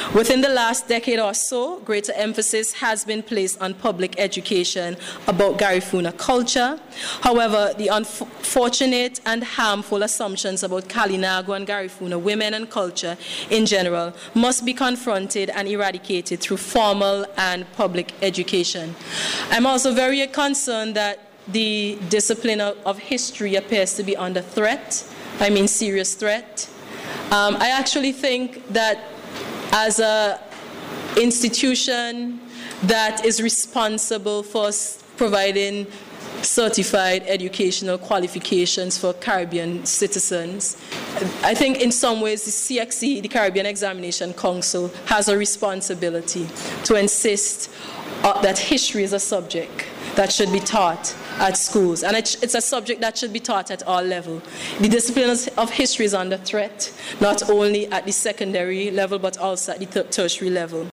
Within the last decade or so, greater emphasis has been placed on public education about Garifuna culture. However, the unfortunate and harmful assumptions about Kalinago and Garifuna women and culture in general must be confronted and eradicated through formal and public education. I'm also very concerned that the discipline of history appears to be under threat. I mean serious threat. I actually think that as an institution that is responsible for providing certified educational qualifications for Caribbean citizens, I think in some ways the CXC, the Caribbean Examination Council, has a responsibility to insist that history is a subject that should be taught at schools. And it's a subject that should be taught at all levels. The discipline of history is under threat, not only at the secondary level, but also at the tertiary level.